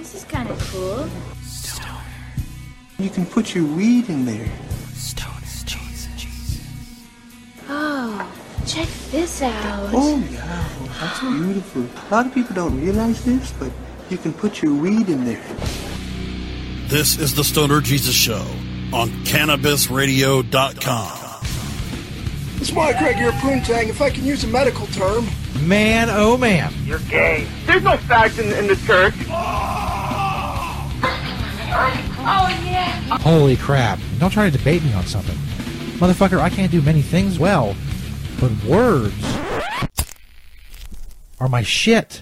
This is kind of cool. Stoner. You can put your weed in there. Stoner Jesus. Oh, check this out. Oh, yeah. That's beautiful. A lot of people don't realize this, but you can put your weed in there. This is the Stoner Jesus Show on CannabisRadio.com. This might crack your poontang, if I can use a medical term. Man, oh man. You're gay. There's no fact in the church. Oh, yeah. Holy crap. Don't try to debate me on something. Motherfucker, I can't do many things well, but words are my shit.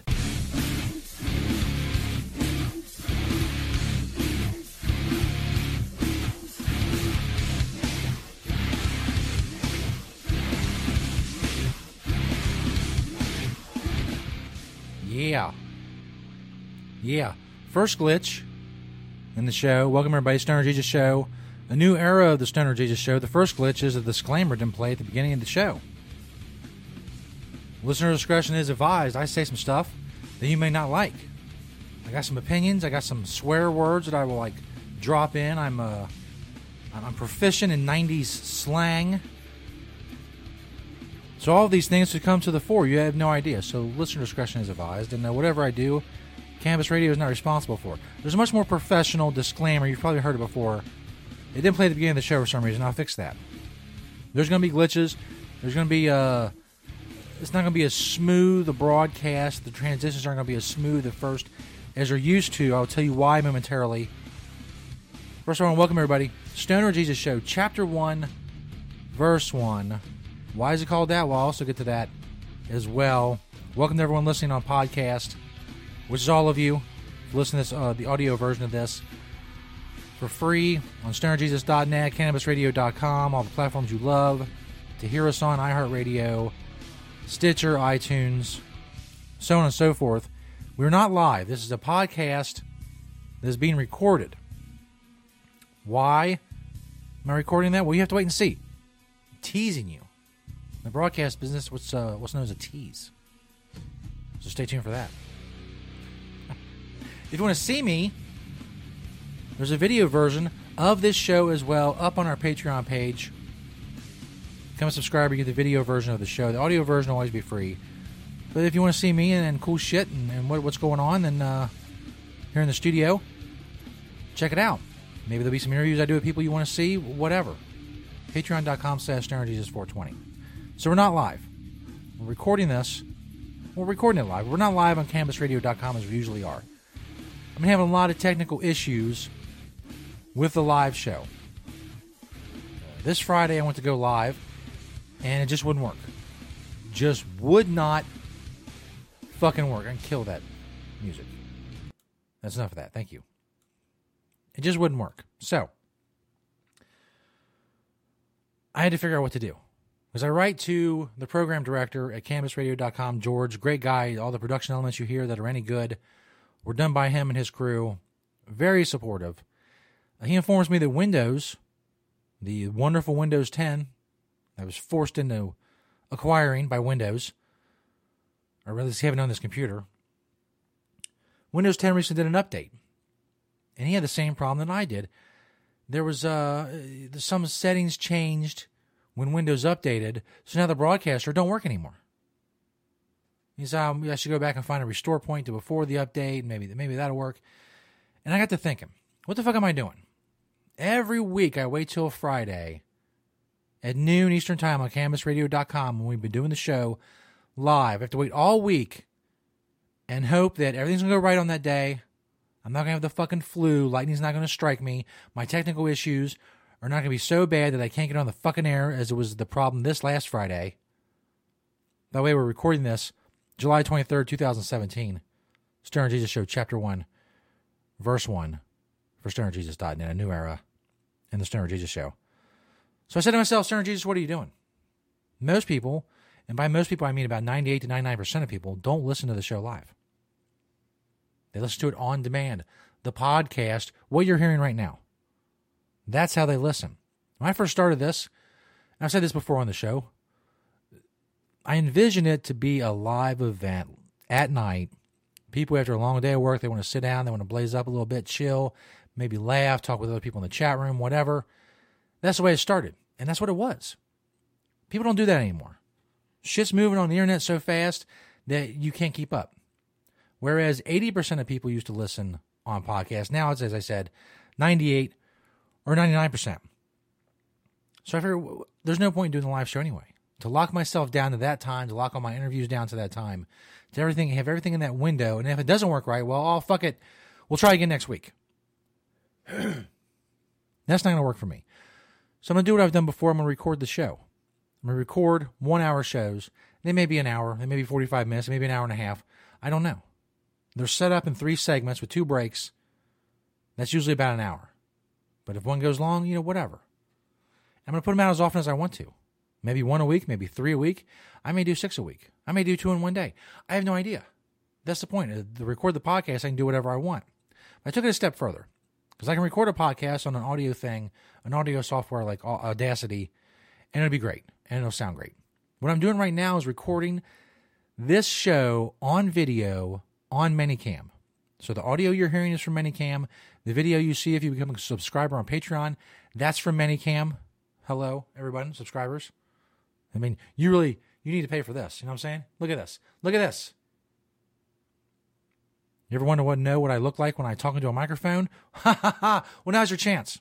Yeah. First glitch in the show. Welcome everybody to Stoner Jesus Show. A new era of the Stoner Jesus Show. The first glitch is a disclaimer didn't play at the beginning of the show. Listener discretion is advised. I say some stuff that you may not like. I got some opinions. I got some swear words that I will drop in. I'm proficient in 90s slang. So all of these things could come to the fore. You have no idea. So listener discretion is advised. And whatever I do, Cannabis Radio is not responsible for. There's a much more professional disclaimer. You've probably heard it before. It didn't play at the beginning of the show for some reason. I'll fix that. There's going to be glitches. There's going to be it's not going to be as smooth a broadcast. The transitions aren't going to be as smooth at first as you're used to. I'll tell you why momentarily. First, I want to welcome everybody. Stoner Jesus Show, Chapter 1, Verse 1. Why is it called that? Well, I'll also get to that as well. Welcome to everyone listening on podcast, which is all of you. Listen to this, the audio version of this for free on stonerjesus.net, cannabisradio.com, all the platforms you love to hear us on, iHeartRadio, Stitcher, iTunes, so on and so forth. We're not live. This is a podcast that is being recorded. Why am I recording that? Well, you have to wait and see. I'm teasing you. In the broadcast business, what's known as a tease. So stay tuned for that. If you want to see me, there's a video version of this show as well up on our Patreon page. Become a subscriber, you get the video version of the show. The audio version will always be free. But if you want to see me and cool shit and what's going on, then here in the studio, check it out. Maybe there'll be some interviews I do with people you want to see, whatever. Patreon.com/StonerJesus420. So we're not live. We're recording this. We're recording it live. We're not live on CannabisRadio.com as we usually are. I'm having a lot of technical issues with the live show. This Friday I went to go live, and it just wouldn't work. Just would not fucking work. I can kill that music. That's enough of that. Thank you. It just wouldn't work. So, I had to figure out what to do. Because I write to the program director at CannabisRadio.com, George, great guy. All the production elements you hear that are any good were done by him and his crew. Very supportive. He informs me that Windows, the wonderful Windows 10, I was forced into acquiring by Windows, or at least having on this computer, Windows 10 recently did an update. And he had the same problem that I did. There was some settings changed when Windows updated, so now the broadcaster don't work anymore. He said, I should go back and find a restore point to before the update. Maybe that'll work. And I got to thinking, what the fuck am I doing? Every week I wait till Friday at noon Eastern Time on CannabisRadio.com when we've been doing the show live. I have to wait all week and hope that everything's going to go right on that day. I'm not going to have the fucking flu. Lightning's not going to strike me. My technical issues are not going to be so bad that I can't get on the fucking air as it was the problem this last Friday. By the way, we're recording this July 23rd, 2017. Stoner Jesus Show, Chapter 1, Verse 1 for StonerJesus.net, a new era in the Stoner Jesus Show. So I said to myself, Stoner Jesus, what are you doing? Most people, and by most people I mean about 98 to 99% of people, don't listen to the show live. They listen to it on demand. The podcast, what you're hearing right now. That's how they listen. When I first started this, and I've said this before on the show, I envision it to be a live event at night. People after a long day of work, they want to sit down, they want to blaze up a little bit, chill, maybe laugh, talk with other people in the chat room, whatever. That's the way it started, and that's what it was. People don't do that anymore. Shit's moving on the internet so fast that you can't keep up. Whereas 80% of people used to listen on podcasts. Now it's, as I said, 98 or 99%. So I figured there's no point in doing the live show anyway. To lock myself down to that time, to lock all my interviews down to that time, to have everything in that window, and if it doesn't work right, well, oh, fuck it. We'll try again next week. That's not going to work for me. So I'm going to do what I've done before. I'm going to record the show. I'm going to record 1 hour shows. They may be an hour. They may be 45 minutes. Maybe an hour and a half. I don't know. They're set up in 3 segments with 2 breaks. That's usually about an hour. But if one goes long, whatever. I'm going to put them out as often as I want to. Maybe 1 a week, maybe 3 a week. I may do 6 a week. I may do 2 in one day. I have no idea. That's the point. To record the podcast, I can do whatever I want. But I took it a step further. Because I can record a podcast on an audio thing, an audio software like Audacity, and it'll be great. And it'll sound great. What I'm doing right now is recording this show on video on Manycam. So the audio you're hearing is from Manycam. The video you see if you become a subscriber on Patreon, that's from Manycam. Hello, everybody, subscribers. I mean, you need to pay for this. You know what I'm saying? Look at this. Look at this. You ever know what I look like when I talk into a microphone? Ha ha ha. Well, now's your chance.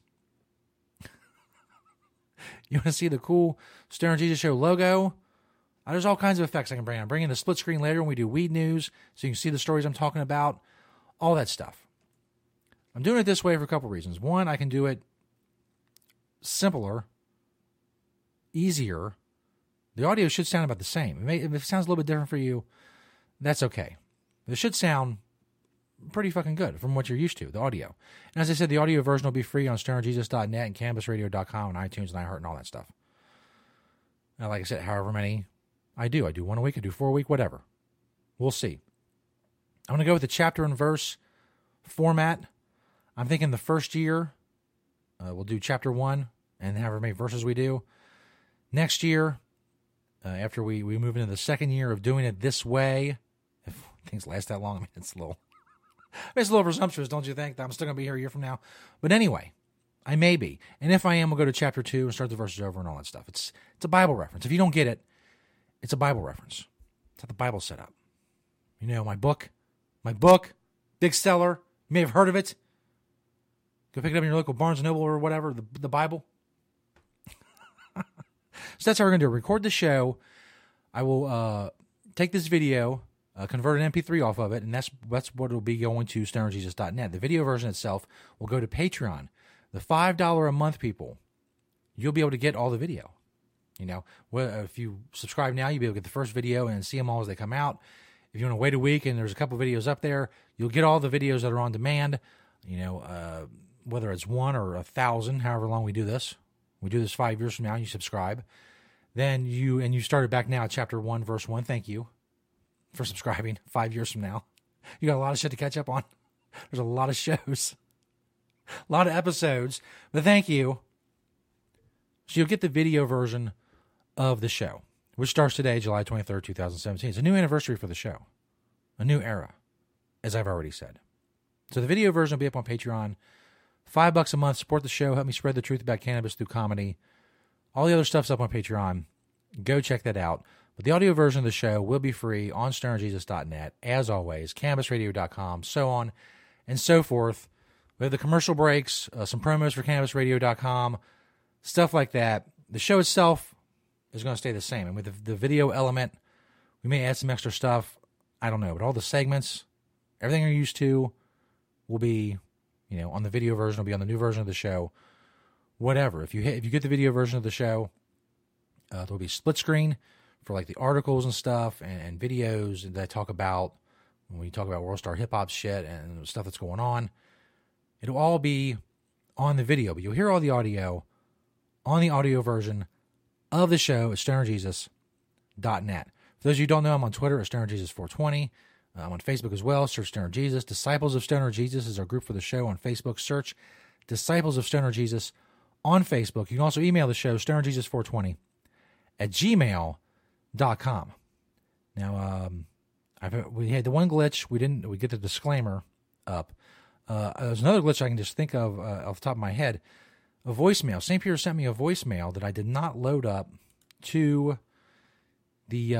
You want to see the cool Stoner Jesus Show logo? There's all kinds of effects I can bring. I'm bringing the split screen later when we do weed news, so you can see the stories I'm talking about, all that stuff. I'm doing it this way for a couple reasons. One, I can do it simpler, easier. The audio should sound about the same. If it sounds a little bit different for you, that's okay. It should sound pretty fucking good from what you're used to, the audio. And as I said, the audio version will be free on stonerjesus.net and cannabisradio.com and iTunes and iHeart and all that stuff. And like I said, however many I do 1 a week, I do 4 a week, whatever. We'll see. I'm going to go with the chapter and verse format. I'm thinking the first year, we'll do chapter 1 and however many verses we do. Next year, after we move into the second year of doing it this way, if things last that long, I mean, it's a little presumptuous, don't you think? That I'm still going to be here a year from now. But anyway, I may be. And if I am, we'll go to chapter 2 and start the verses over and all that stuff. It's a Bible reference. If you don't get it, it's a Bible reference. It's how the Bible's set up. My book, big seller. You may have heard of it. Go pick it up in your local Barnes & Noble or whatever, the Bible. So that's how we're going to do it. Record the show. I will take this video, convert an MP3 off of it, and that's what it'll be going to stonerjesus.net. The video version itself will go to Patreon. The $5 a month people, you'll be able to get all the video. If you subscribe now, you'll be able to get the first video and see them all as they come out. If you want to wait a week and there's a couple videos up there, you'll get all the videos that are on demand. Whether it's 1 or 1,000, however long we do this. We do this 5 years from now, you subscribe. Then you started back now at chapter 1, verse 1. Thank you for subscribing 5 years from now. You got a lot of shit to catch up on. There's a lot of shows, a lot of episodes, but thank you. So you'll get the video version of the show, which starts today, July 23rd, 2017. It's a new anniversary for the show, a new era, as I've already said. So the video version will be up on Patreon. $5 a month, support the show, help me spread the truth about cannabis through comedy. All the other stuff's up on Patreon. Go check that out. But the audio version of the show will be free on stonerjesus.net, as always, cannabisradio.com, so on and so forth. We have the commercial breaks, some promos for cannabisradio.com, stuff like that. The show itself is going to stay the same. And with the video element, we may add some extra stuff. I don't know. But all the segments, everything you're used to will be, on the video version, will be on the new version of the show. Whatever. If you get the video version of the show, there'll be split screen for like the articles and stuff and videos that talk about, when we talk about World Star Hip Hop shit and stuff that's going on. It'll all be on the video, but you'll hear all the audio on the audio version of the show at stonerjesus.net. For those of you who don't know, I'm on Twitter at stonerjesus420. I'm on Facebook as well. Search Stoner Jesus. Disciples of Stoner Jesus is our group for the show on Facebook. Search Disciples of Stoner Jesus on Facebook. You can also email the show, stonerjesus420 at gmail.com. Now, We had the one glitch. We get the disclaimer up. There's another glitch I can just think of off the top of my head. A voicemail. St. Peter sent me a voicemail that I did not load up to the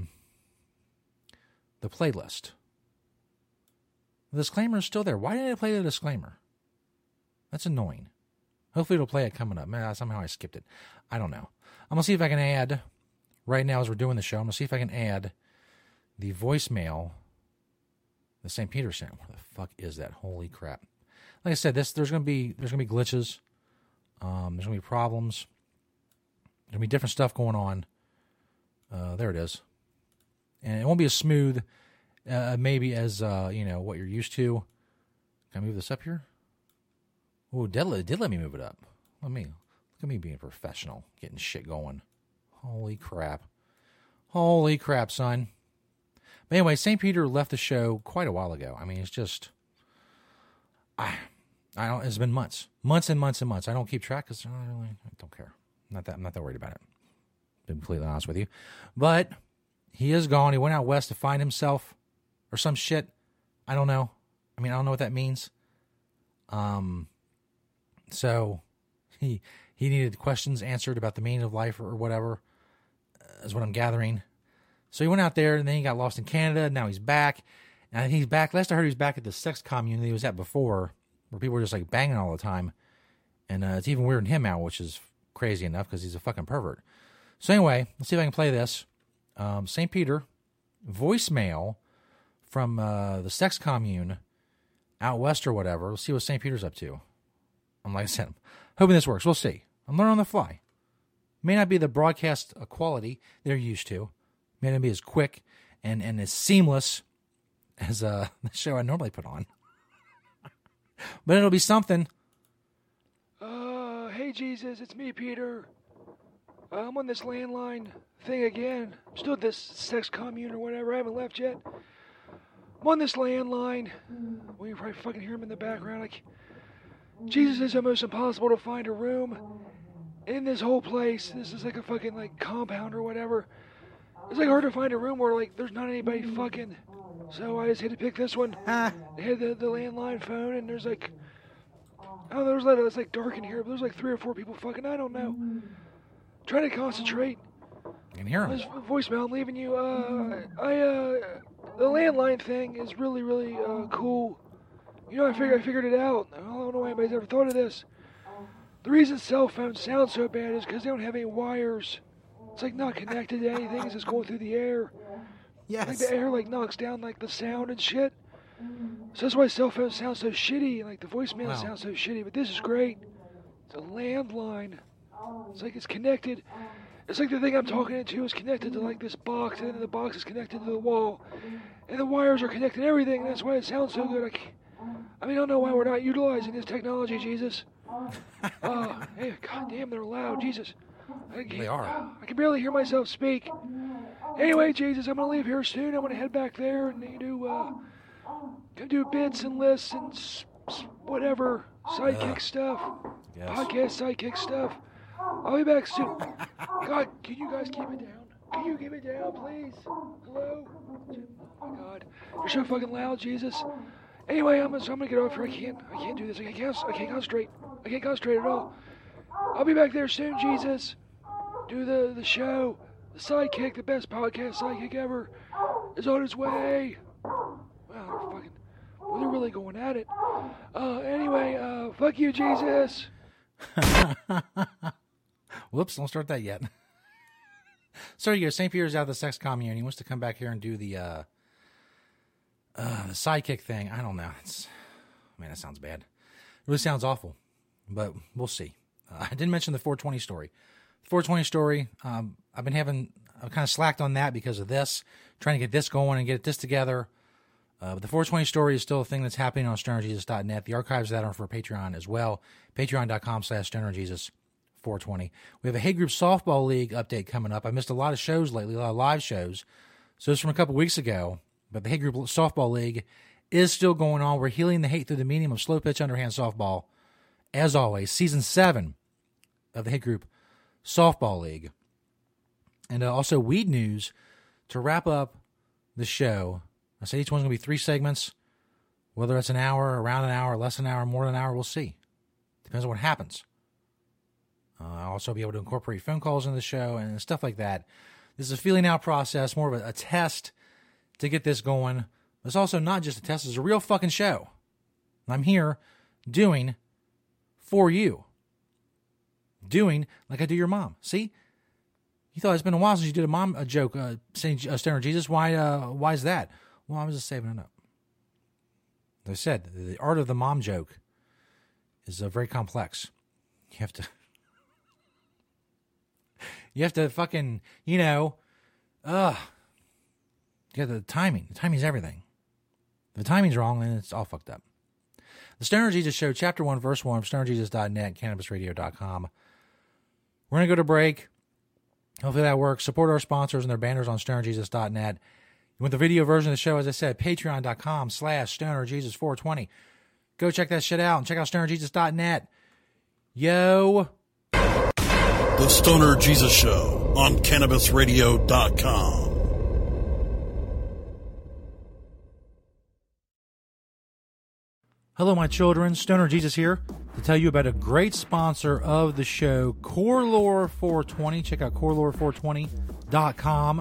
playlist. The disclaimer is still there. Why didn't I play the disclaimer? That's annoying. Hopefully it'll play it coming up. Man, somehow I skipped it. I don't know. I'm going to see if I can add, right now as we're doing the show, I'm going to see if I can add the voicemail that St. Peter sent. What the fuck is that? Holy crap. Like I said, there's going to be glitches. There's going to be problems. There's going to be different stuff going on. There it is. And it won't be as smooth, maybe as, what you're used to. Can I move this up here? Oh, did let me move it up. Look at me being professional, getting shit going. Holy crap, son. But anyway, St. Peter left the show quite a while ago. I mean, it's just, it's been months and months. I don't keep track because I don't care. I'm not that worried about it. To be completely honest with you, but he is gone. He went out west to find himself or some shit. I don't know. I mean, I don't know what that means. So he needed questions answered about the meaning of life or whatever, is what I'm gathering. So he went out there and then he got lost in Canada. Now he's back. And I think he's back. Last I heard, he was back at the sex commune that he was at before, where people were just like banging all the time. And it's even weirding him out, which is crazy enough because he's a fucking pervert. So anyway, let's see if I can play this. St. Peter, voicemail from the sex commune out west or whatever. Let's see what St. Peter's up to. Like I said, hoping this works. We'll see. I'm learning on the fly. May not be the broadcast quality they're used to. May not be as quick and as seamless as the show I normally put on. But it'll be something. Hey Jesus, it's me, Peter. I'm on this landline thing again. I'm still at this sex commune or whatever. I haven't left yet. I'm on this landline. Well, you probably fucking hear him in the background. Like, Jesus, it's almost impossible to find a room in this whole place. This is like a fucking like compound or whatever. It's like hard to find a room where like there's not anybody fucking. So I just had to pick this one. I had the landline phone and there's like, I don't know, it's like dark in here, but there's like 3 or 4 people fucking. I don't know. Trying to concentrate. You can hear him. This voicemail, I'm leaving you. The landline thing is really, really cool. You know, I figured it out. I don't know why anybody's ever thought of this. The reason cell phones sound so bad is because they don't have any wires. It's like not connected to anything. It's just going through the air. Yes. Like the air like knocks down like the sound and shit. So that's why cell phones sound so shitty. Like the voicemail sounds so shitty. But this is great. It's a landline. It's like it's connected. It's like the thing I'm talking into is connected to like this box, and then the box is connected to the wall, and the wires are connected to everything. That's why it sounds so good. I don't know why we're not utilizing this technology, Jesus. Hey, goddamn, they're loud, Jesus. They are. I can barely hear myself speak. Anyway, Jesus, I'm gonna leave here soon. I'm gonna head back there and do bits and lists and whatever sidekick stuff, podcast sidekick stuff. I'll be back soon. God, can you guys keep it down? Can you keep it down, please? Hello? Oh my God, you're so fucking loud, Jesus. Anyway, I'm gonna get off here. I can't do this. I can't concentrate. I can't concentrate at all. I'll be back there soon, Jesus. Do the show. The sidekick, the best podcast sidekick ever, is on its way. Wow, they're really going at it. Anyway, fuck you, Jesus. Whoops, don't start that yet. So you go, St. Peter's out of the sex commune. He wants to come back here and do the sidekick thing. I don't know. Man, that sounds bad. It really sounds awful, but we'll see. I didn't mention the 420 story. The 420 story, I've kind of slacked on that because of this, trying to get this going and get this together. But the 420 story is still a thing that's happening on stonerjesus.net. The archives of that are for Patreon as well. Patreon.com/stonerjesus420. We have a Hey Group Softball League update coming up. I missed a lot of shows lately, a lot of live shows. So it's from a couple weeks ago. But the Hey Group Softball League is still going on. We're healing the hate through the medium of slow pitch underhand softball. As always, Season 7 of the Hey Group Softball League. And also weed news to wrap up the show I said each one's going to be 3 segments. Whether it's an hour, around an hour, less than an hour, more than an hour, we'll see. Depends on what happens. I'll also be able to incorporate phone calls in the show and stuff like that. This is a feeling out process, more of a test to get this going. It's also not just a test, it's a real fucking show. I'm here doing for you. Doing like I do your mom. See? You thought it's been a while since you did a joke saying Stoner Jesus. Why is that? Well, I was just saving it up. As I said, the art of the mom joke is very complex. You have to fucking, the timing. The timing's everything. If the timing's wrong, then it's all fucked up. The Stoner Jesus Show, Chapter 1, Verse 1, stonerjesus.net, cannabisradio.com. We're going to go to break. Hopefully that works. Support our sponsors and their banners on stonerjesus.net. You want the video version of the show, as I said, patreon.com/stonerjesus420. Go check that shit out and check out stonerjesus.net. Yo. The Stoner Jesus Show on cannabisradio.com. Hello, my children. Stoner Jesus here to tell you about a great sponsor of the show, Corelore420. Check out Corelore420.com,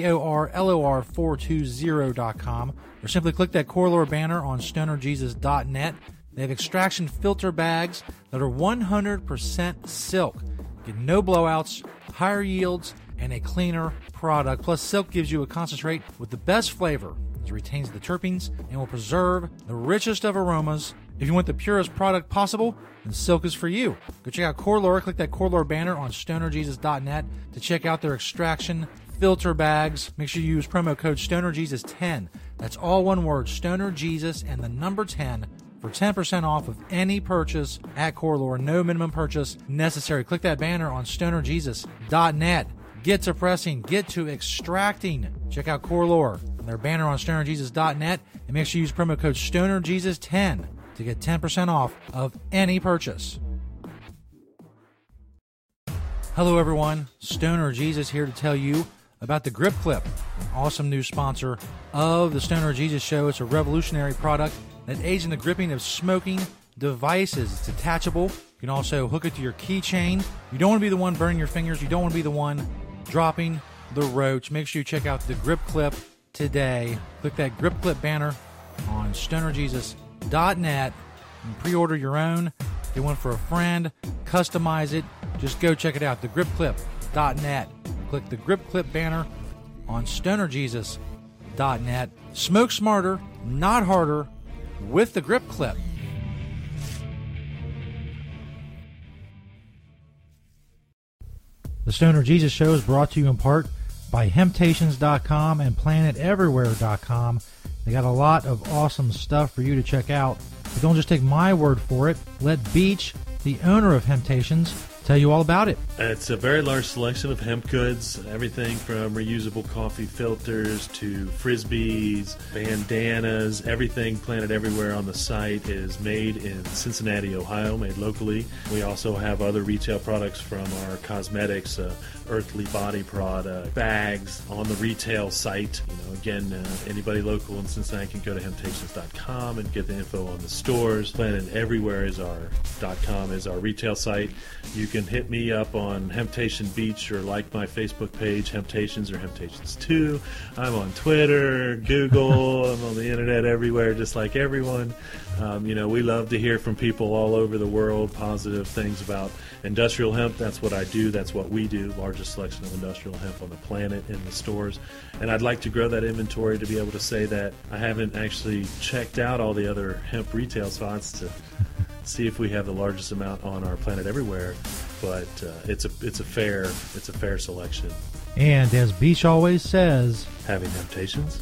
KORLOR420.com, or simply click that Corelore banner on stonerjesus.net. They have extraction filter bags that are 100% silk. Get no blowouts, higher yields, and a cleaner product. Plus, silk gives you a concentrate with the best flavor. It retains the terpenes and will preserve the richest of aromas. If you want the purest product possible, then silk is for you. Go check out Corelore. Click that Corelore banner on stonerjesus.net to check out their extraction filter bags. Make sure you use promo code StonerJesus10. That's all one word, StonerJesus and the number 10 for 10% off of any purchase at Corelore. No minimum purchase necessary. Click that banner on stonerjesus.net. Get to pressing. Get to extracting. Check out Corelore and their banner on stonerjesus.net, and make sure you use promo code StonerJesus10 to get 10% off of any purchase. Hello, everyone. Stoner Jesus here to tell you about the Grip Clip, an awesome new sponsor of the Stoner Jesus Show. It's a revolutionary product that aids in the gripping of smoking devices. It's detachable. You can also hook it to your keychain. You don't want to be the one burning your fingers. You don't want to be the one dropping the roach. Make sure you check out the Grip Clip today. Click that Grip Clip banner on stonerjesus.net and pre-order your own. Get one for a friend. Customize it. Just go check it out. thegripclip.net. Click the Grip Clip banner on stonerjesus.net. Smoke smarter, not harder, with the Grip Clip. The Stoner Jesus Show is brought to you in part by Hemptations.com and PlanetEverywhere.com. They got a lot of awesome stuff for you to check out. But don't just take my word for it. Let Beach, the owner of Hemptations, tell you all about it. It's a very large selection of hemp goods, everything from reusable coffee filters to frisbees, bandanas, everything Planet Everywhere on the site is made in Cincinnati, Ohio, made locally. We also have other retail products from our cosmetics, Earthly Body product, bags on the retail site. Again, anybody local in Cincinnati can go to Hemptations.com and get the info on the stores. Planet Everywhere is .com is our retail site. You can hit me up on Hemptation Beach or like my Facebook page, Hemptations or Hemptations2. I'm on Twitter, Google, I'm on the internet everywhere, just like everyone. We love to hear from people all over the world, positive things about industrial hemp. That's what I do. That's what we do. Largest selection of industrial hemp on the planet in the stores. And I'd like to grow that inventory to be able to say that I haven't actually checked out all the other hemp retail spots to see if we have the largest amount on our Planet Everywhere. But it's a fair selection. And as Beach always says, having Hemptations.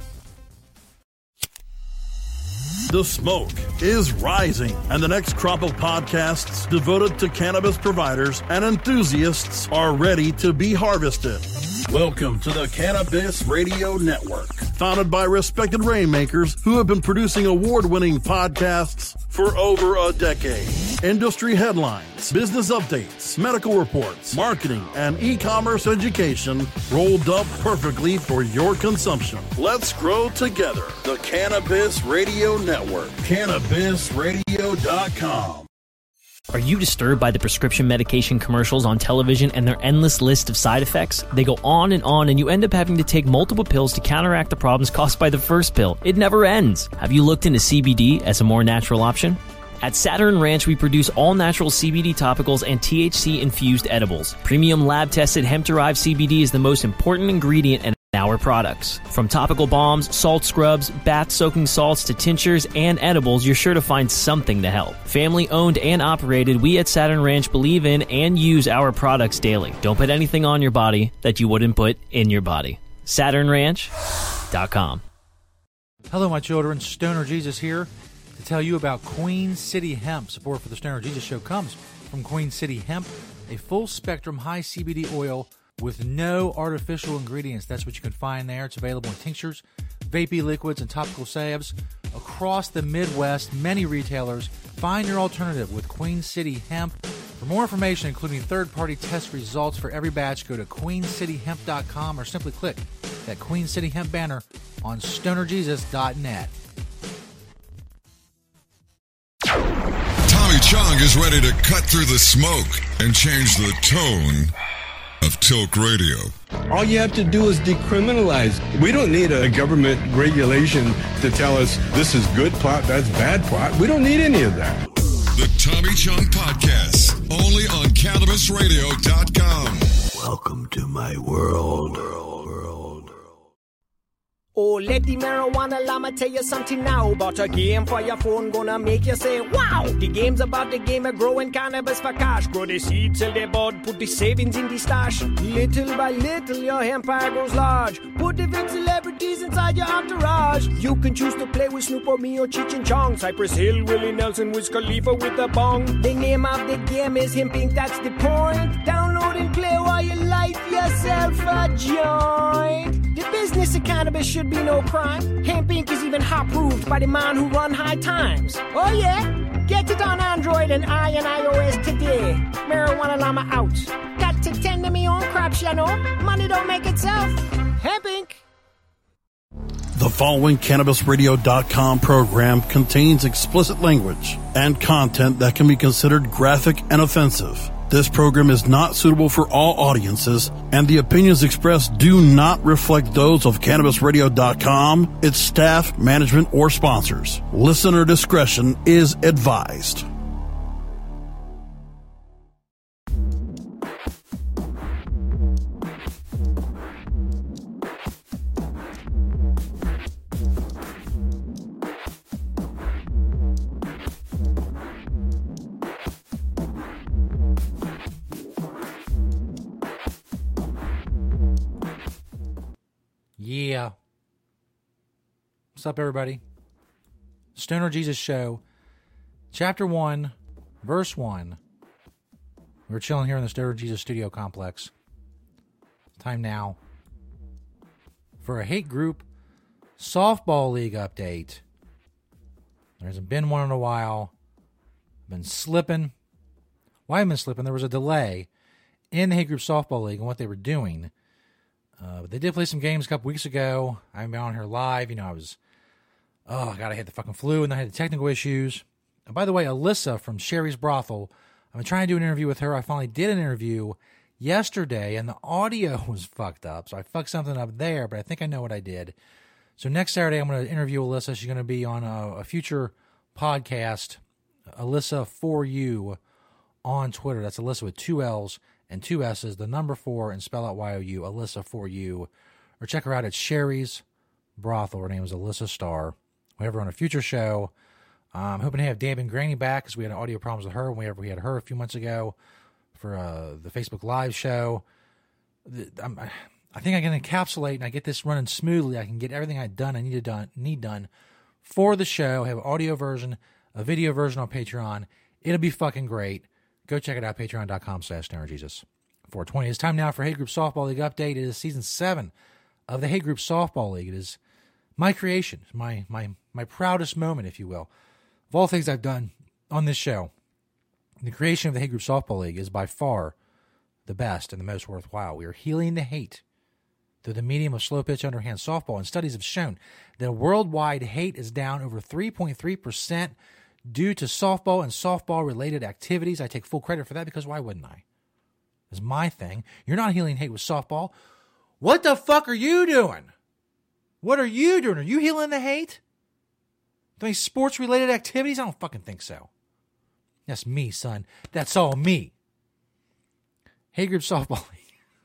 The smoke is rising, and the next crop of podcasts devoted to cannabis providers and enthusiasts are ready to be harvested. Welcome to the Cannabis Radio Network, founded by respected rainmakers who have been producing award-winning podcasts for over a decade. news, industry headlines, business updates, medical reports, marketing, and e-commerce education rolled up perfectly for your consumption. Let's grow together. The Cannabis Radio Network. CannabisRadio.com. Are you disturbed by the prescription medication commercials on television and their endless list of side effects? They go on, and you end up having to take multiple pills to counteract the problems caused by the first pill. It never ends. Have you looked into CBD as a more natural option? At Saturn Ranch, we produce all-natural CBD topicals and THC-infused edibles. Premium lab-tested hemp-derived CBD is the most important ingredient in our products. From topical balms, salt scrubs, bath-soaking salts to tinctures and edibles, you're sure to find something to help. Family-owned and operated, we at Saturn Ranch believe in and use our products daily. Don't put anything on your body that you wouldn't put in your body. SaturnRanch.com. Hello, my children. Stoner Jesus here to tell you about Queen City Hemp. Support for the Stoner Jesus Show comes from Queen City Hemp, a full-spectrum high CBD oil with no artificial ingredients. That's what you can find there. It's available in tinctures, vapey liquids, and topical salves. Across the Midwest, many retailers. Find your alternative with Queen City Hemp. For more information, including third-party test results for every batch, go to queencityhemp.com or simply click that Queen City Hemp banner on stonerjesus.net. Tommy Chong is ready to cut through the smoke and change the tone of Tilk Radio. All you have to do is decriminalize. We don't need a government regulation to tell us this is good pot, that's bad pot. We don't need any of that. The Tommy Chong Podcast, only on CannabisRadio.com. Welcome to my world. Oh, let the marijuana llama tell you something now about a game for your phone gonna make you say, wow! The game's about the game of growing cannabis for cash. Grow the seed, sell the bud, put the savings in the stash. Little by little, your empire grows large. Put different celebrities inside your entourage. You can choose to play with Snoop or me or Cheech and Chong, Cypress Hill, Willie Nelson, Wiz Khalifa with a bong. The name of the game is Hemp Inc., that's the point. Download and play while you light yourself a joint. The business of cannabis should be no crime. Hemp Inc. is even hot-proofed by the man who run High Times. Oh yeah? Get it on Android and iOS today. Marijuana llama out. Got to tend to me own crops, you know. Money don't make itself. Hemp Inc. The following CannabisRadio.com program contains explicit language and content that can be considered graphic and offensive. This program is not suitable for all audiences, and the opinions expressed do not reflect those of CannabisRadio.com, its staff, management, or sponsors. Listener discretion is advised. Yeah. What's up, everybody? Stoner Jesus Show, Chapter 1, Verse 1. We're chilling here in the Stoner Jesus Studio Complex. Time now for a Hate Group Softball League update. There hasn't been one in a while. I've been slipping. Why I've been slipping? There was a delay in the Hate Group Softball League and what they were doing. But they did play some games a couple weeks ago. I haven't been on here live. You know, I had the fucking flu, and I had the technical issues. And by the way, Alyssa from Sherry's Brothel, I've been trying to do an interview with her. I finally did an interview yesterday, and the audio was fucked up. So I fucked something up there, but I think I know what I did. So next Saturday, I'm going to interview Alyssa. She's going to be on a future podcast, Alyssa For You, on Twitter. That's Alyssa with 2 L's and 2 S's, the number 4, and spell out Y-O-U, Alyssa For You. Or check her out at Sherry's Brothel. Her name is Alyssa Starr. We have her on a future show. I'm hoping to have Dave and Granny back because we had audio problems with her when we had her a few months ago for the Facebook Live show. I think I can encapsulate and I get this running smoothly. I can get everything I need done for the show. I have an audio version, a video version on Patreon. It'll be fucking great. Go check it out, patreon.com/StonerJesus. 420. It's time now for Hate Group Softball League update. It is season 7 of the Hate Group Softball League. It is my creation, my proudest moment, if you will, of all things I've done on this show. The creation of the Hate Group Softball League is by far the best and the most worthwhile. We are healing the hate through the medium of slow pitch underhand softball, and studies have shown that worldwide hate is down over 3.3% due to softball and softball-related activities. I take full credit for that because why wouldn't I? It's my thing. You're not healing hate with softball. What the fuck are you doing? What are you doing? Are you healing the hate? Doing sports-related activities? I don't fucking think so. That's me, son. That's all me. Hate Group Softball League.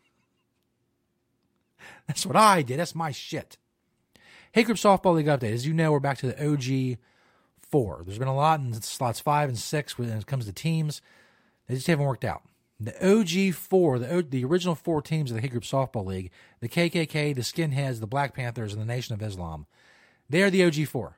That's what I did. That's my shit. Hate Group Softball League update. As you know, we're back to the OG 4. There's been a lot in slots 5 and 6 when it comes to teams. They just haven't worked out. The OG 4, the original 4 teams of the Hate Group Softball League, the KKK, the Skinheads, the Black Panthers, and the Nation of Islam, they are the OG 4.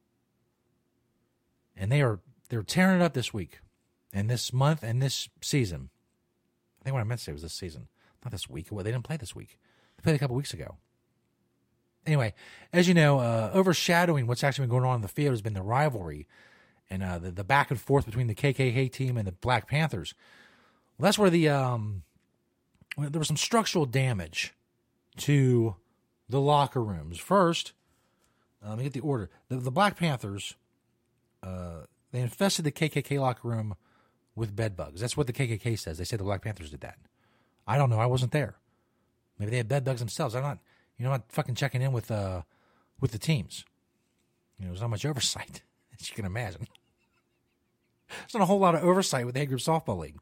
And they're tearing it up this week and this month and this season. I think what I meant to say was this season, not this week. Well, they didn't play this week. They played a couple weeks ago. Anyway, as you know, overshadowing what's actually been going on in the field has been the rivalry and the back and forth between the KKK team and the Black Panthers. Well, that's where there was some structural damage to the locker rooms. First, let me get the order. The Black Panthers, they infested the KKK locker room with bed bugs. That's what the KKK says. They say the Black Panthers did that. I don't know. I wasn't there. Maybe they had bed bugs themselves. I'm not fucking checking in with the teams. There's not much oversight, as you can imagine. There's not a whole lot of oversight with the Hate Group Softball League.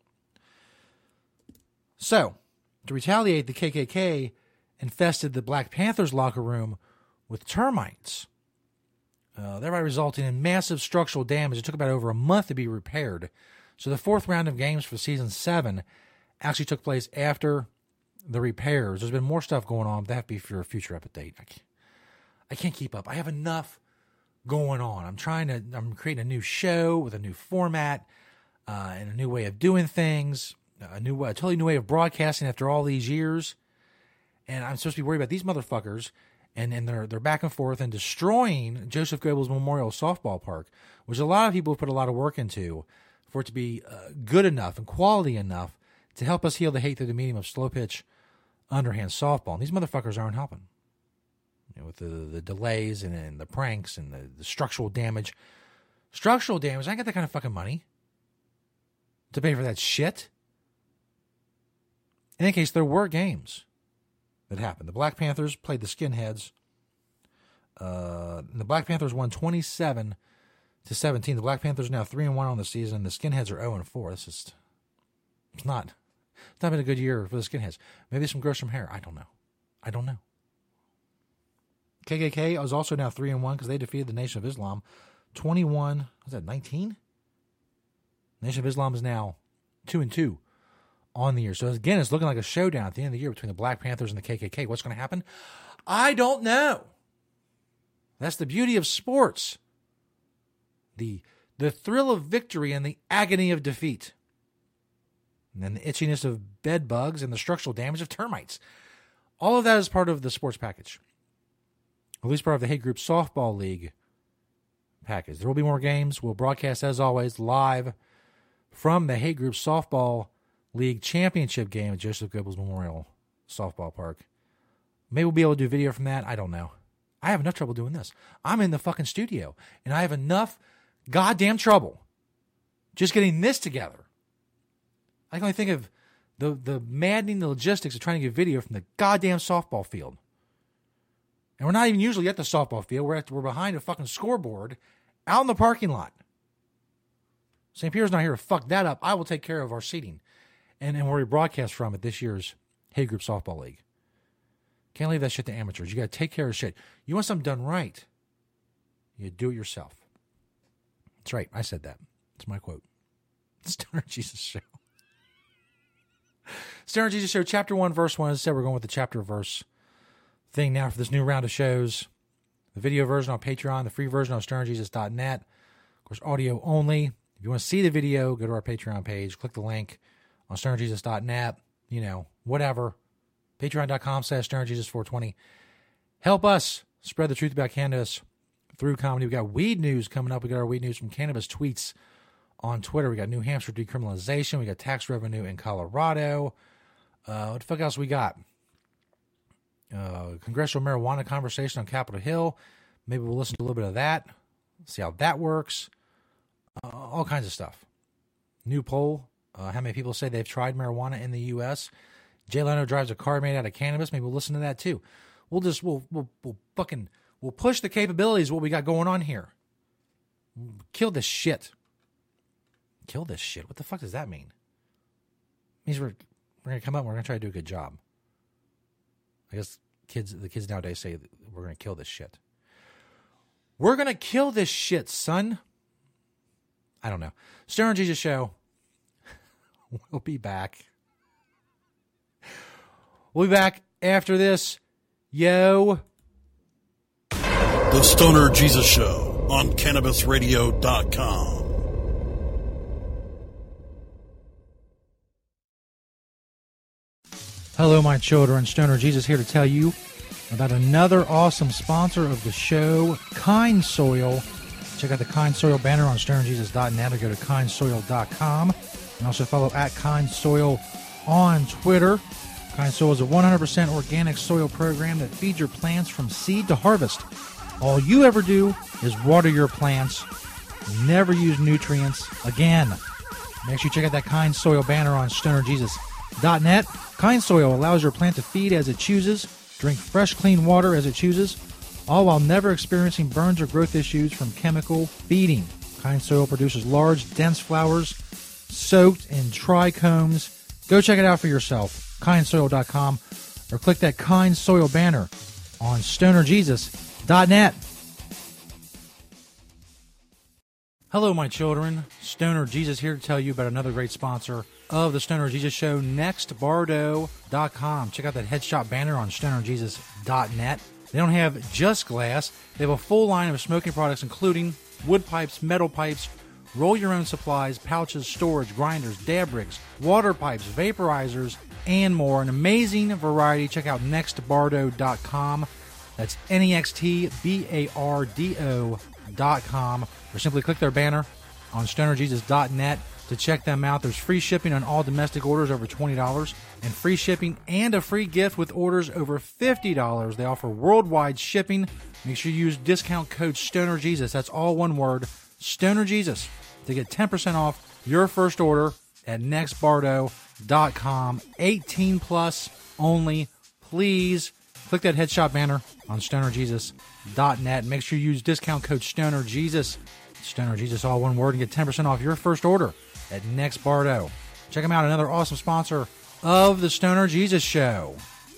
So, to retaliate, the KKK infested the Black Panthers locker room with termites, thereby resulting in massive structural damage. It took about over a month to be repaired. So the 4th round of games for Season 7 actually took place after the repairs. There's been more stuff going on. That have to be for a future update. I can't keep up. I have enough going on. I'm creating a new show with a new format and a new way of doing things, a totally new way of broadcasting after all these years. And I'm supposed to be worried about these motherfuckers and they're back and forth and destroying Joseph Goebbels Memorial Softball Park, which a lot of people have put a lot of work into for it to be good enough and quality enough to help us heal the hate through the medium of slow pitch underhand softball. And these motherfuckers aren't helping. With the delays and the pranks and the structural damage. Structural damage, I ain't got that kind of fucking money to pay for that shit. In any case, there were games that happened. The Black Panthers played the Skinheads. The Black Panthers won 27-17. The Black Panthers are now 3-1 on the season. The Skinheads are 0-4. It's not been a good year for the Skinheads. Maybe some grows from hair. I don't know. KKK is also now 3-1 because they defeated the Nation of Islam 21. Was that 19? Nation of Islam is now 2-2 on the year. So again, it's looking like a showdown at the end of the year between the Black Panthers and the KKK. What's going to happen? I don't know. That's the beauty of sports. The thrill of victory and the agony of defeat. And then the itchiness of bed bugs and the structural damage of termites. All of that is part of the sports package. At least part of the Hate Group Softball League package. There will be more games. We'll broadcast, as always, live from the Hate Group Softball League Championship game at Joseph Goebbels Memorial Softball Park. Maybe we'll be able to do video from that. I don't know. I have enough trouble doing this. I'm in the fucking studio, and I have enough goddamn trouble just getting this together. I can only think of the maddening logistics of trying to get video from the goddamn softball field. And we're not even usually at the softball field. We're behind a fucking scoreboard out in the parking lot. St. Pierre's not here to fuck that up. I will take care of our seating and where we broadcast from at this year's Hate Group Softball League. Can't leave that shit to amateurs. You got to take care of shit. You want something done right, you do it yourself. That's right. I said that. It's my quote. Stoner Jesus Show. Stoner Jesus Show, Chapter 1, Verse 1. As I said, we're going with the chapter verse thing now for this new round of shows. The video version on Patreon, the free version on stonerjesus.net. Of course, audio only. If you want to see the video, go to our Patreon page, click the link on stonerjesus.net, whatever. Patreon.com/stonerjesus420. Help us spread the truth about cannabis through comedy. We got weed news coming up. We got our weed news from Cannabis Tweets on Twitter. We got New Hampshire decriminalization. We got tax revenue in Colorado. What the fuck else we got? Congressional marijuana conversation on Capitol Hill. Maybe we'll listen to a little bit of that. See how that works. All kinds of stuff. New poll. How many people say they've tried marijuana in the U.S.? Jay Leno drives a car made out of cannabis. Maybe we'll listen to that too. We'll push the capabilities of what we got going on here. Kill this shit. Kill this shit. What the fuck does that mean? It means we're going to come up and we're going to try to do a good job. I guess the kids nowadays say we're going to kill this shit. We're going to kill this shit, son. I don't know. Stoner Jesus Show. We'll be back. We'll be back after this. Yo. The Stoner Jesus Show on CannabisRadio.com. Hello, my children. Stoner Jesus here to tell you about another awesome sponsor of the show, Kind Soil. Check out the Kind Soil banner on stonerjesus.net or go to kindsoil.com. And also follow at Kind Soil on Twitter. Kind Soil is a 100% organic soil program that feeds your plants from seed to harvest. All you ever do is water your plants. Never use nutrients again. Make sure you check out that Kind Soil banner on stonerjesus.net. Kind Soil allows your plant to feed as it chooses, drink fresh, clean water as it chooses, all while never experiencing burns or growth issues from chemical feeding. Kind Soil produces large, dense flowers soaked in trichomes. Go check it out for yourself, kindsoil.com, or click that Kind Soil banner on stonerjesus.net. Hello, my children. Stoner Jesus here to tell you about another great sponsor of the Stoner Jesus Show, nextbardo.com. Check out that headshot banner on stonerjesus.net. They don't have just glass. They have a full line of smoking products, including wood pipes, metal pipes, roll-your-own supplies, pouches, storage, grinders, dab rigs, water pipes, vaporizers, and more. An amazing variety. Check out nextbardo.com. That's nextbardo.com. Or simply click their banner on stonerjesus.net to check them out. There's free shipping on all domestic orders over $20 and free shipping and a free gift with orders over $50. They offer worldwide shipping. Make sure you use discount code STONERJesus. That's all one word, STONERJesus, to get 10% off your first order at nextbardo.com. 18 plus only. Please click that headshot banner on stonerjesus.net. Make sure you use discount code STONERJesus. STONERJesus, all one word, and get 10% off your first order at Next Bardo. Check them out, another awesome sponsor of the Stoner Jesus Show.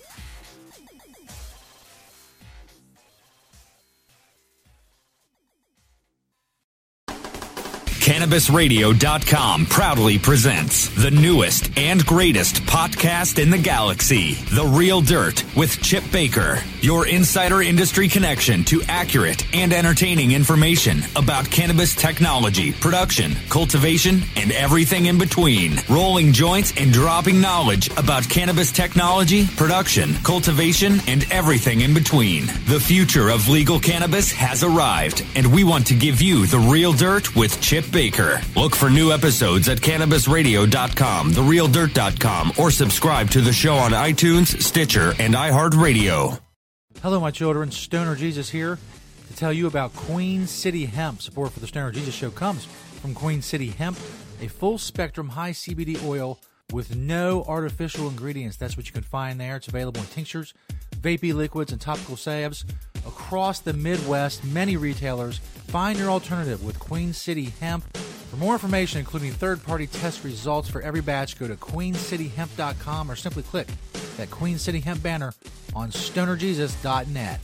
CannabisRadio.com proudly presents the newest and greatest podcast in the galaxy, The Real Dirt with Chip Baker, your insider industry connection to accurate and entertaining information about cannabis technology, production, cultivation, and everything in between. Rolling joints and dropping knowledge about cannabis technology, production, cultivation, and everything in between. The future of legal cannabis has arrived, and we want to give you The Real Dirt with Chip Baker. Look for new episodes at CannabisRadio.com, TheRealDirt.com, or subscribe to the show on iTunes, Stitcher, and iHeartRadio. Hello, my children. Stoner Jesus here to tell you about Queen City Hemp. Support for the Stoner Jesus Show comes from Queen City Hemp, a full-spectrum high CBD oil with no artificial ingredients. That's what you can find there. It's available in tinctures, vapey liquids, and topical salves. Across the Midwest, many retailers. Find your alternative with Queen City Hemp. For more information, including third-party test results for every batch, go to queencityhemp.com or simply click that Queen City Hemp banner on stonerjesus.net.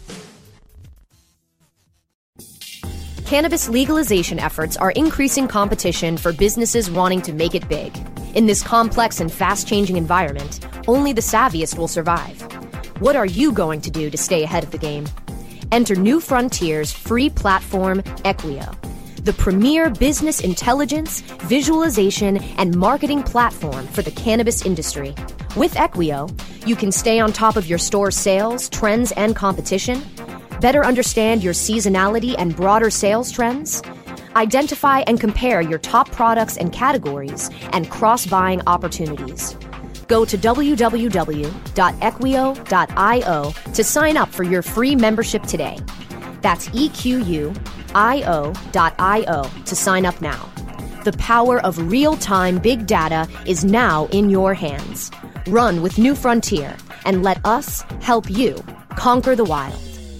Cannabis legalization efforts are increasing competition for businesses wanting to make it big. In this complex and fast-changing environment, only the savviest will survive. What are you going to do to stay ahead of the game? Enter New Frontier's free platform, Equio, the premier business intelligence, visualization, and marketing platform for the cannabis industry. With Equio, you can stay on top of your store's sales, trends, and competition, better understand your seasonality and broader sales trends, Identify and compare your top products and categories and cross-buying opportunities. Go to www.equio.io to sign up for your free membership today. That's EQUIO.io to sign up now. The power of real-time big data is now in your hands. Run with New Frontier and let us help you conquer the wild.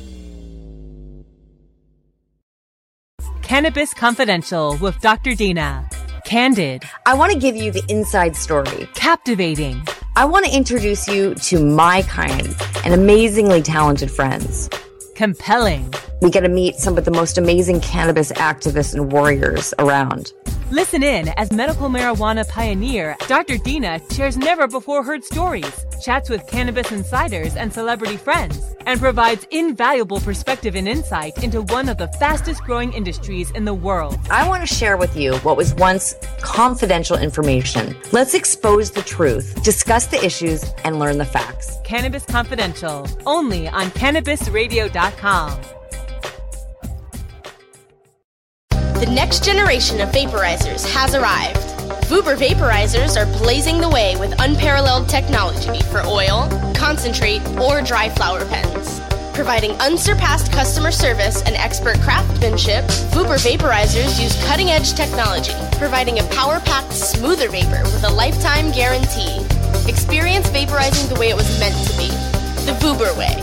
Cannabis Confidential with Dr. Dina. Candid. I want to give you the inside story. Captivating. I want to introduce you to my kind and amazingly talented friends. Compelling. We get to meet some of the most amazing cannabis activists and warriors around. Listen in as medical marijuana pioneer Dr. Dina shares never-before-heard stories, chats with cannabis insiders and celebrity friends, and provides invaluable perspective and insight into one of the fastest-growing industries in the world. I want to share with you what was once confidential information. Let's expose the truth, discuss the issues, and learn the facts. Cannabis Confidential, only on CannabisRadio.com. The next generation of vaporizers has arrived. Vuber vaporizers are blazing the way with unparalleled technology for oil, concentrate, or dry flower pens. Providing unsurpassed customer service and expert craftsmanship, Vuber vaporizers use cutting-edge technology, providing a power-packed, smoother vapor with a lifetime guarantee. Experience vaporizing the way it was meant to be. The Vuber way.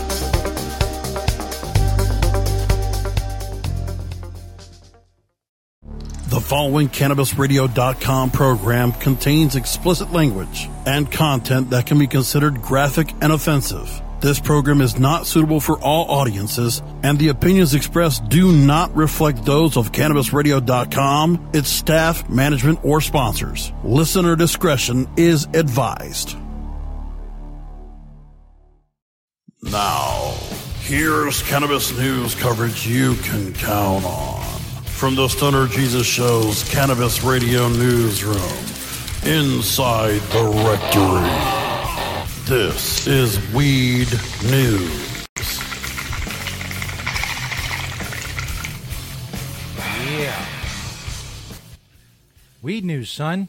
The following CannabisRadio.com program contains explicit language and content that can be considered graphic and offensive. This program is not suitable for all audiences, and the opinions expressed do not reflect those of CannabisRadio.com, its staff, management, or sponsors. Listener discretion is advised. Now, here's cannabis news coverage you can count on. From the Stoner Jesus Show's Cannabis Radio Newsroom, inside the Rectory, this is Weed News. Yeah. Weed News, son.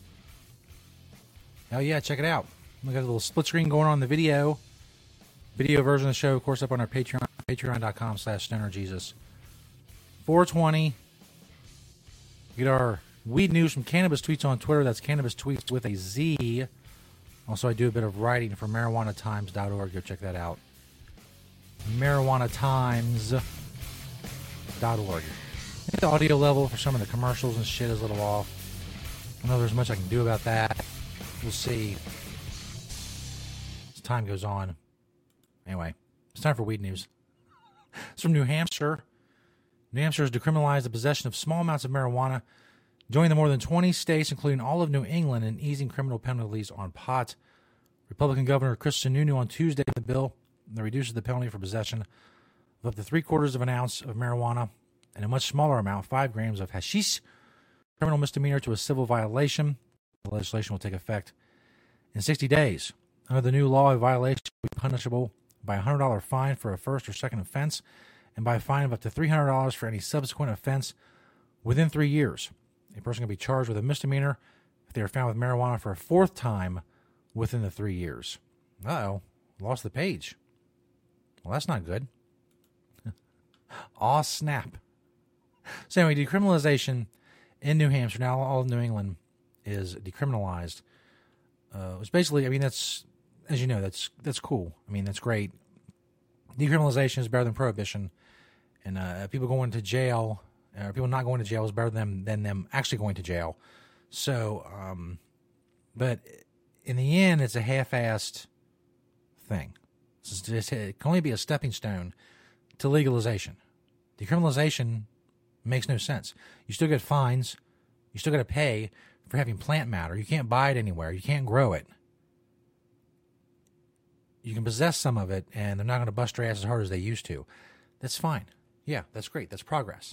Hell yeah, check it out. We got a little split screen going on in the video. Video version of the show, of course, up on our Patreon, patreon.com/stonerjesus. 420. Get our weed news from Cannabis Tweets on Twitter. That's Cannabis Tweets with a Z. Also, I do a bit of writing for marijuanatimes.org. Go check that out. marijuanatimes.org. I think the audio level for some of the commercials and shit is a little off. I don't know if there's much I can do about that. We'll see as time goes on. Anyway, it's time for weed news. It's from New Hampshire. New Hampshire has decriminalized the possession of small amounts of marijuana, joining the more than 20 states, including all of New England, in easing criminal penalties on pot. Republican Governor Chris Sununu on Tuesday the bill that reduces the penalty for possession of up to 3/4 of an ounce of marijuana and a much smaller amount, 5 grams of hashish, criminal misdemeanor to a civil violation. The legislation will take effect in 60 days. Under the new law, a violation will be punishable by a $100 fine for a first or second offense, and by a fine of up to $300 for any subsequent offense within 3 years. A person can be charged with a misdemeanor if they are found with marijuana for a 4th time within the 3 years. Uh-oh, lost the page. Well, that's not good. Aw, snap. So anyway, decriminalization in New Hampshire, now all of New England, is decriminalized. It's basically, I mean, that's, as you know, that's cool. I mean, that's great. Decriminalization is better than prohibition. And people going to jail, or people not going to jail is better than them actually going to jail. So, but in the end, it's a half-assed thing. It can only be a stepping stone to legalization. Decriminalization makes no sense. You still get fines. You still got to pay for having plant matter. You can't buy it anywhere. You can't grow it. You can possess some of it, and they're not going to bust your ass as hard as they used to. That's fine. Yeah, that's great. That's progress.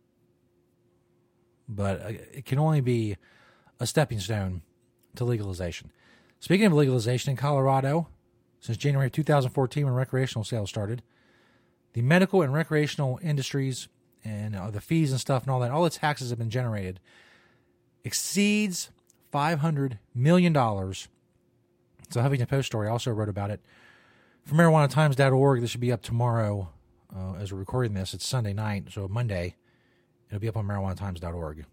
But it can only be a stepping stone to legalization. Speaking of legalization, in Colorado, since January of 2014, when recreational sales started, the medical and recreational industries and the fees and stuff and all that, all the taxes have been generated, exceeds $500 million. It's a Huffington Post story. I also wrote about it. From MarijuanaTimes.org, this should be up tomorrow as we're recording this. It's Sunday night, so Monday, it'll be up on MarijuanaTimes.org.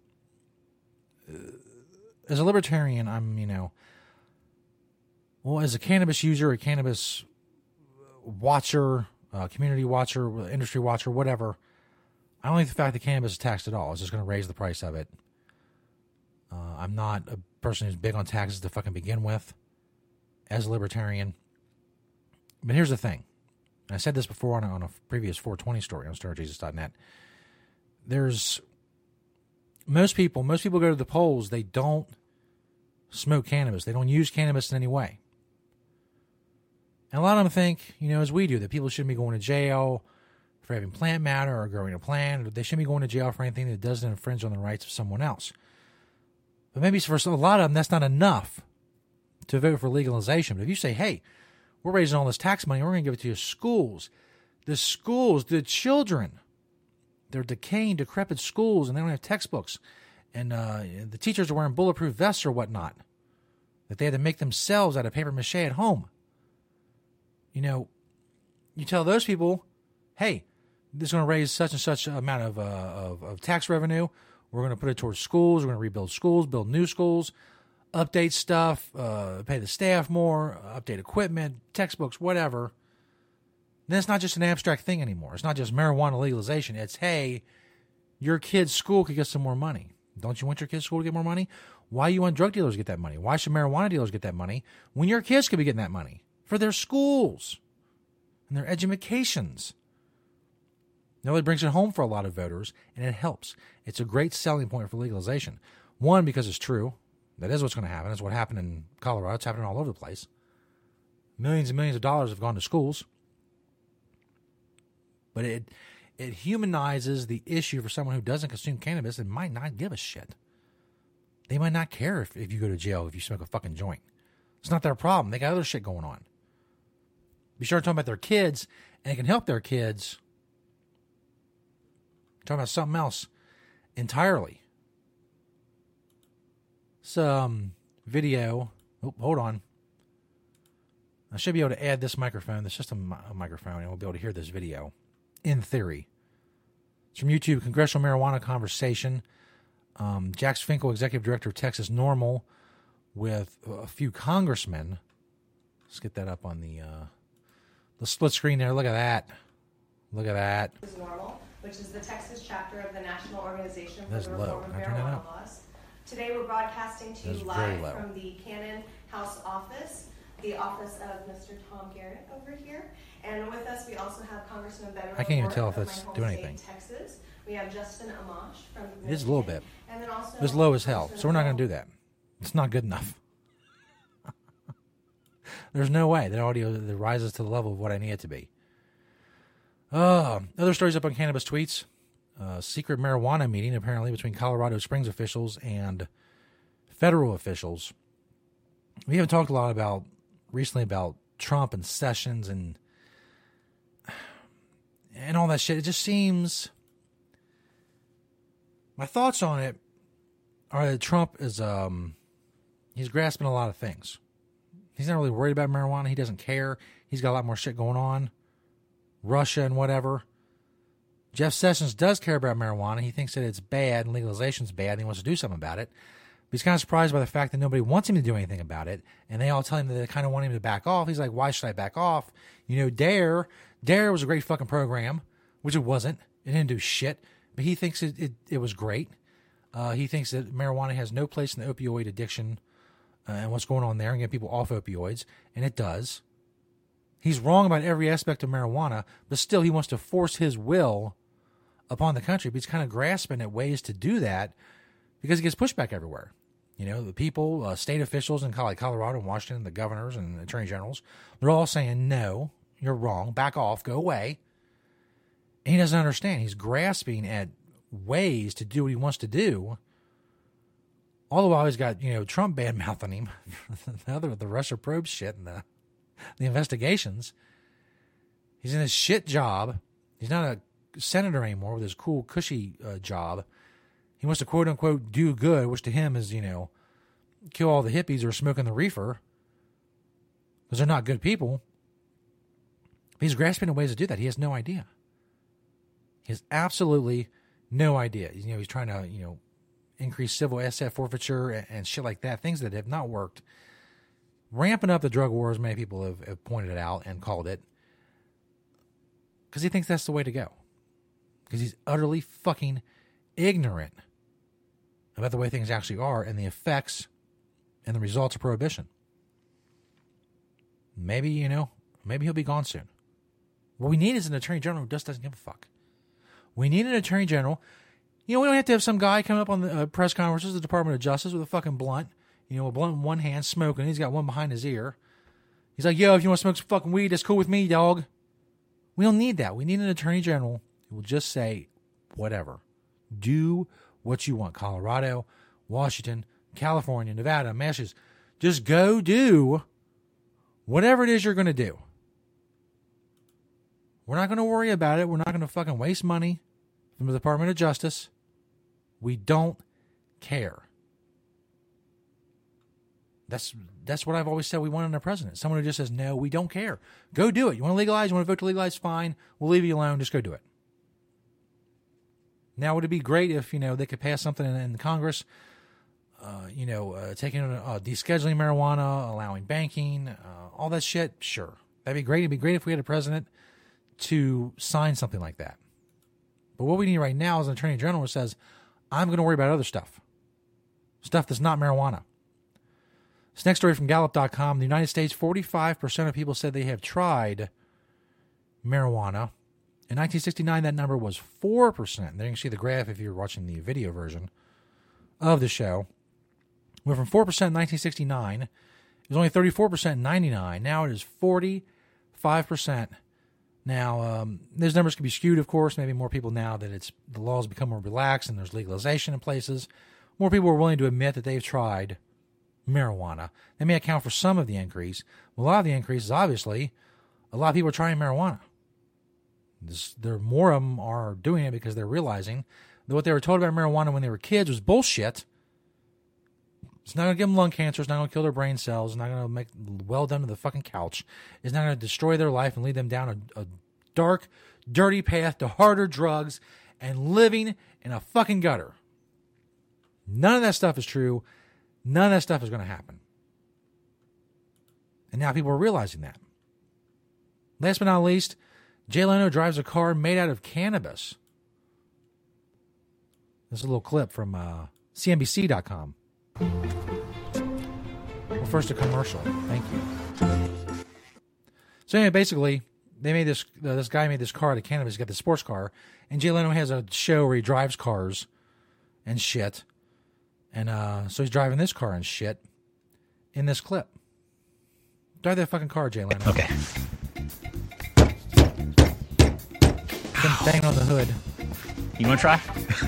As a libertarian, I'm, as a cannabis user, a cannabis watcher, community watcher, industry watcher, whatever, I don't like the fact that cannabis is taxed at all. It's just going to raise the price of it. I'm not a person who's big on taxes to fucking begin with as a libertarian. But here's the thing. And I said this before on a previous 420 story on StarJesus.net. Most people go to the polls, they don't smoke cannabis. They don't use cannabis in any way. And a lot of them think, as we do, that people shouldn't be going to jail for having plant matter or growing a plant, or they shouldn't be going to jail for anything that doesn't infringe on the rights of someone else. But maybe for a lot of them, that's not enough to vote for legalization. But if you say, hey, we're raising all this tax money, we're going to give it to your schools. The schools, the children, they're decaying, decrepit schools, and they don't have textbooks. And the teachers are wearing bulletproof vests or whatnot that they had to make themselves out of paper mache at home. You tell those people, hey, this is going to raise such and such amount of tax revenue. We're going to put it towards schools. We're going to rebuild schools, build new schools, update stuff, pay the staff more, update equipment, textbooks, whatever. Then it's not just an abstract thing anymore. It's not just marijuana legalization. It's, hey, your kid's school could get some more money. Don't you want your kid's school to get more money? Why do you want drug dealers to get that money? Why should marijuana dealers get that money when your kids could be getting that money for their schools and their educations? Now, it brings it home for a lot of voters, and it helps. It's a great selling point for legalization. One, because it's true. That is what's going to happen. That's what happened in Colorado. It's happening all over the place. Millions and millions of dollars have gone to schools. But it humanizes the issue for someone who doesn't consume cannabis and might not give a shit. They might not care if you go to jail if you smoke a fucking joint. It's not their problem. They got other shit going on. Be sure to talk about their kids, and it can help their kids. Talking about something else entirely. Some video. Oh, hold on. I should be able to add this microphone. It's just a microphone, and we'll be able to hear this video. In theory. It's from YouTube, Congressional Marijuana Conversation. Jax Finkel, Executive Director of Texas NORML, with a few congressmen. Let's get that up on the split screen there. Look at that. Look at that. NORML, which is the Texas chapter of the National Organization for That's the low. Reform of Can I turn that Marijuana up? Laws. Today we're broadcasting to you That's very live low. from the Cannon House office, the office of Mr. Tom Garrett over here. And with us, we also have Congressman Beto. I can't even tell if from that's my home doing state, anything. Texas. We have Justin Amash from It is a little bit. And then also It's low as hell, so we're not going to do that. It's not good enough. There's no way that audio that rises to the level of what I need it to be. Other stories up on Cannabis Tweets. Secret marijuana meeting, apparently, between Colorado Springs officials and federal officials. We haven't talked a lot recently about Trump and Sessions and all that shit. It just seems... My thoughts on it are that Trump is, he's grasping a lot of things. He's not really worried about marijuana. He doesn't care. He's got a lot more shit going on. Russia and whatever. Jeff Sessions does care about marijuana. He thinks that it's bad and legalization's bad and he wants to do something about it. But he's kind of surprised by the fact that nobody wants him to do anything about it. And they all tell him that they kind of want him to back off. He's like, why should I back off? DARE was a great fucking program, which it wasn't. It didn't do shit. But he thinks it was great. He thinks that marijuana has no place in the opioid addiction and what's going on there and get people off opioids. And it does. He's wrong about every aspect of marijuana, but still he wants to force his will upon the country. But he's kind of grasping at ways to do that because he gets pushback everywhere. The people, state officials in Colorado and Washington, the governors and attorney generals, they're all saying, no, you're wrong, back off, go away. And he doesn't understand. He's grasping at ways to do what he wants to do. All the while he's got, Trump bad-mouthing him. the Russia probe shit and the investigations. He's in his shit job. He's not a senator anymore with his cool, cushy job. He wants to quote unquote do good, which to him is, kill all the hippies who are smoking the reefer because they're not good people. But he's grasping at ways to do that. He has no idea. He has absolutely no idea. He's trying to, increase civil asset forfeiture and shit like that, things that have not worked. Ramping up the drug wars, many people have pointed it out and called it, because he thinks that's the way to go. Because he's utterly fucking ignorant about the way things actually are and the effects and the results of prohibition. Maybe, maybe he'll be gone soon. What we need is an attorney general who just doesn't give a fuck. We need an attorney general. We don't have to have some guy come up on the press conferences of the Department of Justice with a fucking blunt, a blunt in one hand, smoking. He's got one behind his ear. He's like, yo, if you want to smoke some fucking weed, that's cool with me, dog. We don't need that. We need an attorney general who will just say, whatever. Do what you want. Colorado, Washington, California, Nevada, Massachusetts. Just go do whatever it is you're going to do. We're not going to worry about it. We're not going to fucking waste money from the Department of Justice. We don't care. That's what I've always said we want in a president. Someone who just says, no, we don't care. Go do it. You want to legalize? You want to vote to legalize? Fine. We'll leave you alone. Just go do it. Now, would it be great if, they could pass something in Congress, taking descheduling marijuana, allowing banking, all that shit? Sure. That'd be great. It'd be great if we had a president to sign something like that. But what we need right now is an attorney general who says, I'm going to worry about other stuff. Stuff that's not marijuana. This next story from Gallup.com. The United States, 45% of people said they have tried marijuana. In 1969, that number was 4%. There you can see the graph if you're watching the video version of the show. Went from 4% in 1969. It was only 34% in 99. Now it is 45%. Now, those numbers can be skewed, of course. Maybe more people now that the laws become more relaxed and there's legalization in places. More people are willing to admit that they've tried marijuana. That may account for some of the increase. A lot of the increase is obviously a lot of people are trying marijuana. More of them are doing it because they're realizing that what they were told about marijuana when they were kids was bullshit. It's not going to give them lung cancer. It's not going to kill their brain cells. It's not going to make well done to the fucking couch. It's not going to destroy their life and lead them down a dark, dirty path to harder drugs and living in a fucking gutter. None of that stuff is true. None of that stuff is going to happen. And now people are realizing that. Last but not least, Jay Leno drives a car made out of cannabis. This is a little clip from CNBC.com. Well, first a commercial. Thank you. So anyway, basically, they made this guy made this car out of cannabis. He's got the sports car. And Jay Leno has a show where he drives cars and shit. And so he's driving this car and shit in this clip. Drive that fucking car, Jay Leno. Okay. Banging on the hood. You want to try?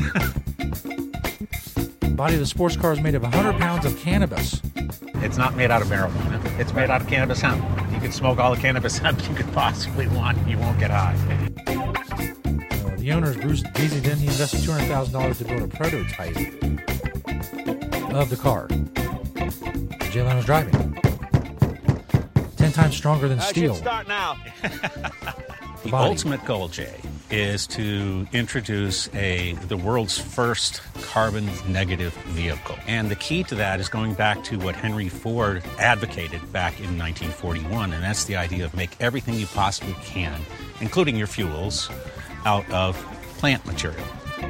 Body of the sports car is made of 100 pounds of cannabis. It's not made out of marijuana. It's made out of cannabis hemp. You can smoke all the cannabis hemp you could possibly want. You won't get high. The owner is Bruce Beasley. He invested $200,000 to build a prototype of the car Jay Leno's driving. 10 times stronger than steel. Start now. The ultimate goal, Jay, is to introduce the world's first carbon negative vehicle. And the key to that is going back to what Henry Ford advocated back in 1941, and that's the idea of make everything you possibly can, including your fuels, out of plant material.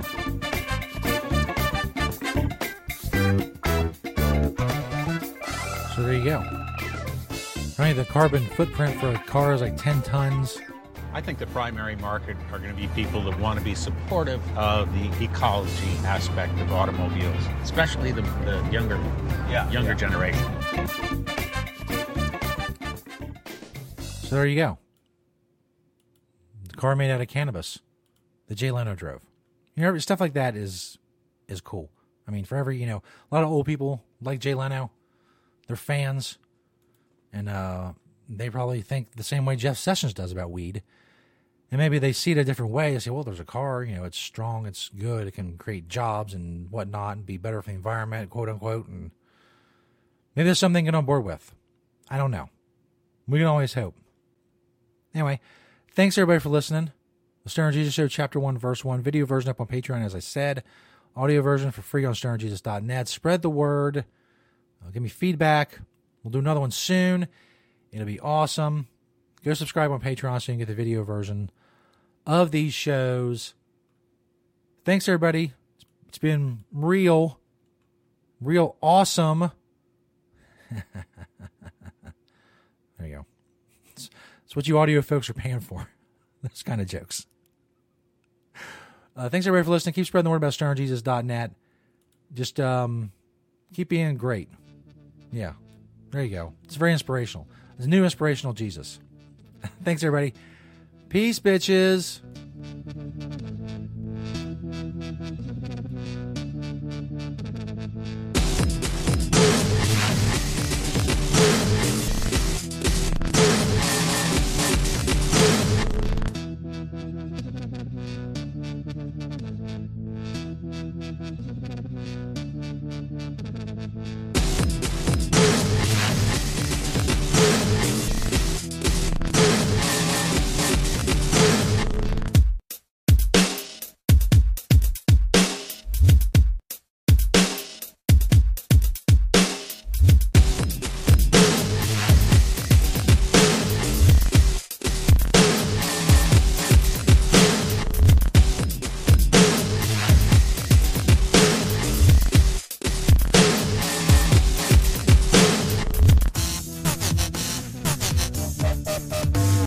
So there you go. Right, the carbon footprint for a car is like 10 tons. I think the primary market are going to be people that want to be supportive of the ecology aspect of automobiles, especially the younger generation. So there you go. The car made out of cannabis that Jay Leno drove. Stuff like that is cool. I mean, for every, a lot of old people like Jay Leno, they're fans, and they probably think the same way Jeff Sessions does about weed. And maybe they see it a different way. They say, well, there's a car, it's strong, it's good, it can create jobs and whatnot and be better for the environment, quote unquote. And maybe there's something to get on board with. I don't know. We can always hope. Anyway, thanks everybody for listening. The Stoner Jesus Show, Chapter 1, Verse 1. Video version up on Patreon, as I said. Audio version for free on stonerjesus.net. Spread the word. Give me feedback. We'll do another one soon. It'll be awesome. Go subscribe on Patreon so you can get the video version of these shows. Thanks, everybody. It's been real awesome. There you go. It's what you audio folks are paying for. Those kind of jokes. Thanks, everybody, for listening. Keep spreading the word about stonerjesus.net. Just keep being great. Yeah. There you go. It's very inspirational. It's a new inspirational Jesus. Thanks, everybody. Peace, bitches.